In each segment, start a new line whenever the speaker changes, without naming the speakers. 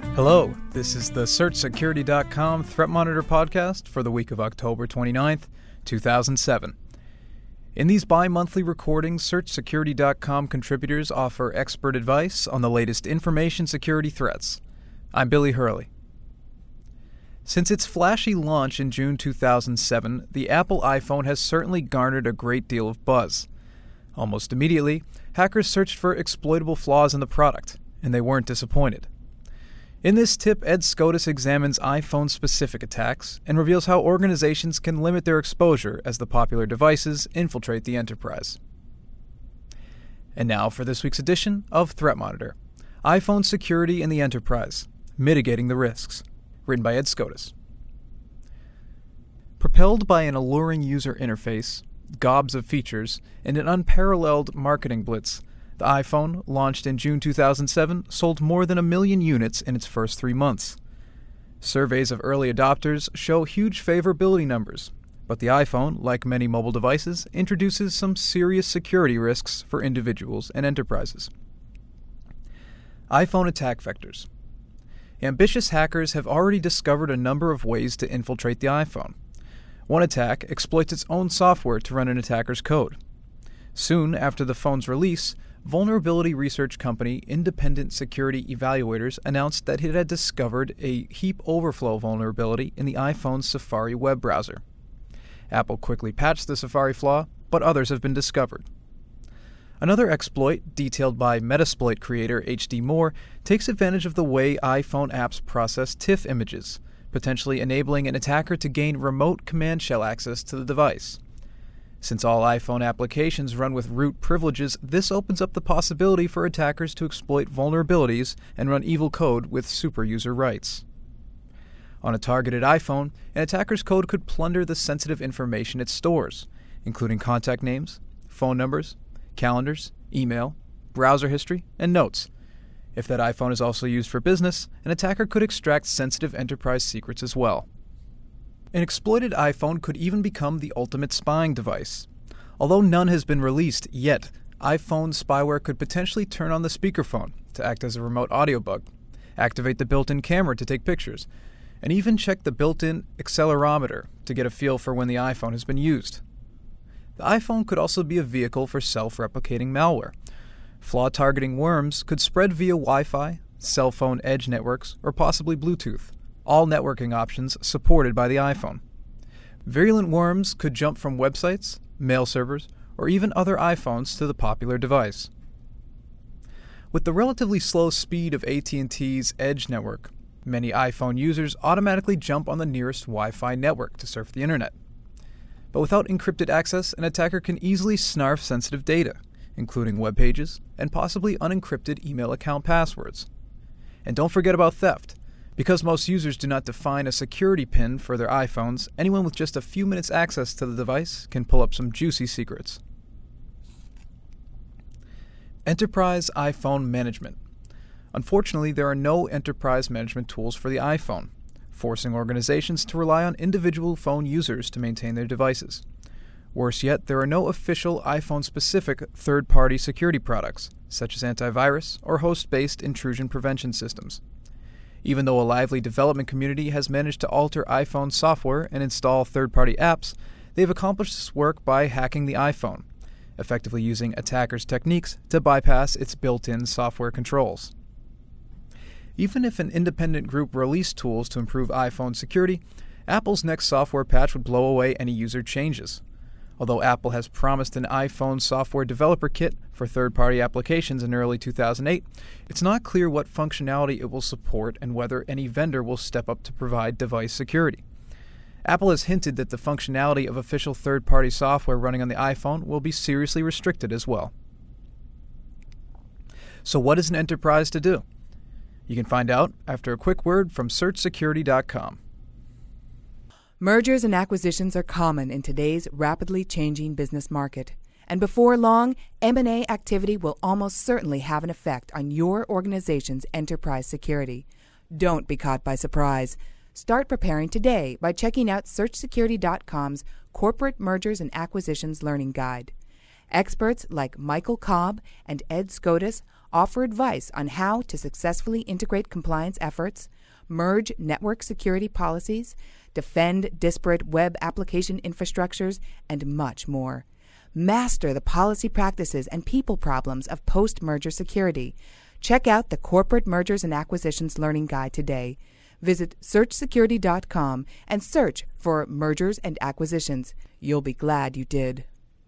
Hello, this is the SearchSecurity.com Threat Monitor podcast for the week of October 29th, 2007. In these bi-monthly recordings, SearchSecurity.com contributors offer expert advice on the latest information security threats. I'm Billy Hurley. Since its flashy launch in June 2007, the Apple iPhone has certainly garnered a great deal of buzz. Almost immediately, hackers searched for exploitable flaws in the product, and they weren't disappointed. In this tip, Ed Scotus examines iPhone-specific attacks and reveals how organizations can limit their exposure as the popular devices infiltrate the enterprise. And now for this week's edition of Threat Monitor, iPhone Security in the Enterprise, Mitigating the Risks, written by Ed Scotus. Propelled by an alluring user interface, gobs of features, and an unparalleled marketing blitz, the iPhone, launched in June 2007, sold more than 1 million units in its first 3 months. Surveys of early adopters show huge favorability numbers, but the iPhone, like many mobile devices, introduces some serious security risks for individuals and enterprises. iPhone attack vectors. Ambitious hackers have already discovered a number of ways to infiltrate the iPhone. One attack exploits its own software to run an attacker's code. Soon after the phone's release, vulnerability research company Independent Security Evaluators announced that it had discovered a heap overflow vulnerability in the iPhone's Safari web browser. Apple quickly patched the Safari flaw, but others have been discovered. Another exploit, detailed by Metasploit creator H.D. Moore, takes advantage of the way iPhone apps process TIFF images, potentially enabling an attacker to gain remote command shell access to the device. Since all iPhone applications run with root privileges, this opens up the possibility for attackers to exploit vulnerabilities and run evil code with superuser rights. On a targeted iPhone, an attacker's code could plunder the sensitive information it stores, including contact names, phone numbers, calendars, email, browser history, and notes. If that iPhone is also used for business, an attacker could extract sensitive enterprise secrets as well. An exploited iPhone could even become the ultimate spying device. Although none has been released yet, iPhone spyware could potentially turn on the speakerphone to act as a remote audio bug, activate the built-in camera to take pictures, and even check the built-in accelerometer to get a feel for when the iPhone has been used. The iPhone could also be a vehicle for self-replicating malware. Flaw-targeting worms could spread via Wi-Fi, cell phone edge networks, or possibly Bluetooth, all networking options supported by the iPhone. Virulent worms could jump from websites, mail servers, or even other iPhones to the popular device. With the relatively slow speed of AT&T's Edge network, many iPhone users automatically jump on the nearest Wi-Fi network to surf the internet. But without encrypted access, an attacker can easily snarf sensitive data, including web pages and possibly unencrypted email account passwords. And don't forget about theft. Because most users do not define a security PIN for their iPhones, anyone with just a few minutes access to the device can pull up some juicy secrets. Enterprise iPhone Management. Unfortunately, there are no enterprise management tools for the iPhone, forcing organizations to rely on individual phone users to maintain their devices. Worse yet, there are no official iPhone-specific third-party security products, such as antivirus or host-based intrusion prevention systems. Even though a lively development community has managed to alter iPhone software and install third-party apps, they've accomplished this work by hacking the iPhone, effectively using attackers' techniques to bypass its built-in software controls. Even if an independent group released tools to improve iPhone security, Apple's next software patch would blow away any user changes. Although Apple has promised an iPhone software developer kit for third-party applications in early 2008, it's not clear what functionality it will support and whether any vendor will step up to provide device security. Apple has hinted that the functionality of official third-party software running on the iPhone will be seriously restricted as well. So what is an enterprise to do? You can find out after a quick word from SearchSecurity.com.
Mergers and acquisitions are common in today's rapidly changing business market. And before long, M&A activity will almost certainly have an effect on your organization's enterprise security. Don't be caught by surprise. Start preparing today by checking out SearchSecurity.com's Corporate Mergers and Acquisitions Learning Guide. Experts like Michael Cobb and Ed Scotus offer advice on how to successfully integrate compliance efforts, merge network security policies, defend disparate web application infrastructures, and much more. Master the policy practices and people problems of post-merger security. Check out the Corporate Mergers and Acquisitions Learning Guide today. Visit searchsecurity.com and search for mergers and acquisitions. You'll be glad you did.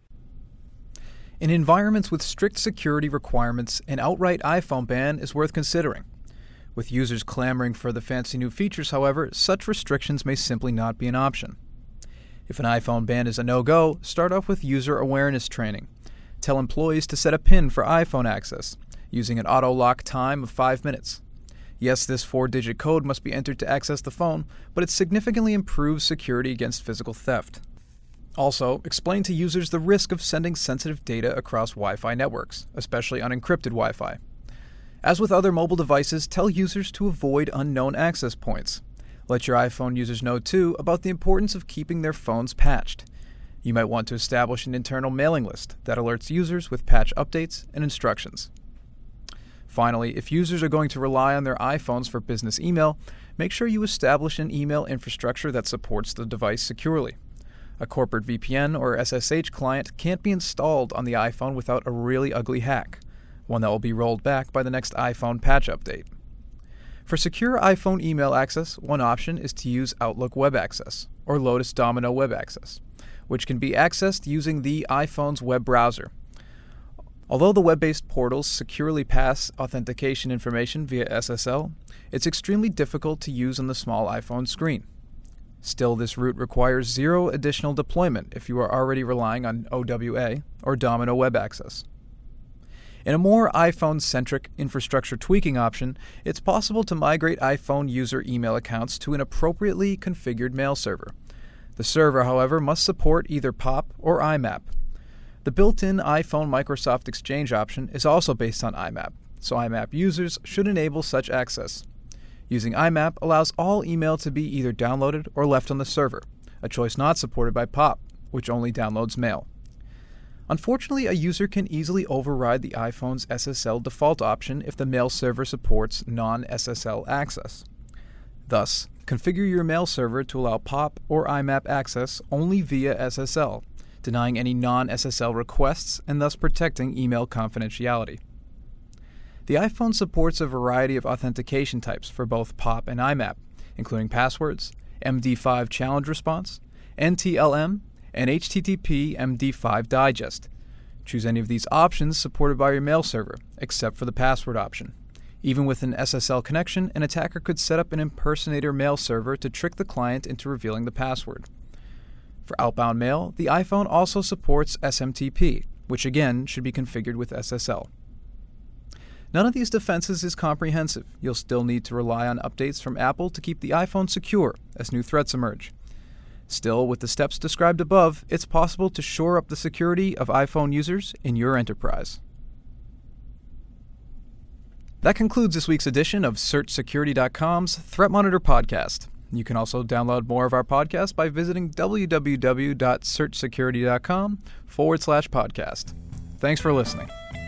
In environments with strict security requirements, an outright iPhone ban is worth considering. With users clamoring for the fancy new features, however, such restrictions may simply not be an option. If an iPhone ban is a no-go, start off with user awareness training. Tell employees to set a PIN for iPhone access, using an auto-lock time of 5 minutes. Yes, this 4-digit code must be entered to access the phone, but it significantly improves security against physical theft. Also, explain to users the risk of sending sensitive data across Wi-Fi networks, especially unencrypted Wi-Fi. As with other mobile devices, tell users to avoid unknown access points. Let your iPhone users know, too, about the importance of keeping their phones patched. You might want to establish an internal mailing list that alerts users with patch updates and instructions. Finally, if users are going to rely on their iPhones for business email, make sure you establish an email infrastructure that supports the device securely. A corporate VPN or SSH client can't be installed on the iPhone without a really ugly hack, one that will be rolled back by the next iPhone patch update. For secure iPhone email access, one option is to use Outlook Web Access or Lotus Domino Web Access, which can be accessed using the iPhone's web browser. Although the web-based portals securely pass authentication information via SSL, it's extremely difficult to use on the small iPhone screen. Still, this route requires zero additional deployment if you are already relying on OWA or Domino Web Access. In a more iPhone-centric infrastructure tweaking option, it's possible to migrate iPhone user email accounts to an appropriately configured mail server. The server, however, must support either POP or IMAP. The built-in iPhone Microsoft Exchange option is also based on IMAP, so IMAP users should enable such access. Using IMAP allows all email to be either downloaded or left on the server, a choice not supported by POP, which only downloads mail. Unfortunately, a user can easily override the iPhone's SSL default option if the mail server supports non-SSL access. Thus, configure your mail server to allow POP or IMAP access only via SSL, denying any non-SSL requests and thus protecting email confidentiality. The iPhone supports a variety of authentication types for both POP and IMAP, including passwords, MD5 challenge response, NTLM, and HTTP MD5 digest. Choose any of these options supported by your mail server, except for the password option. Even with an SSL connection, an attacker could set up an impersonator mail server to trick the client into revealing the password. For outbound mail, the iPhone also supports SMTP, which again should be configured with SSL. None of these defenses is comprehensive. You'll still need to rely on updates from Apple to keep the iPhone secure as new threats emerge. Still, with the steps described above, it's possible to shore up the security of iPhone users in your enterprise. That concludes this week's edition of SearchSecurity.com's Threat Monitor podcast. You can also download more of our podcast by visiting www.searchsecurity.com/podcast. Thanks for listening.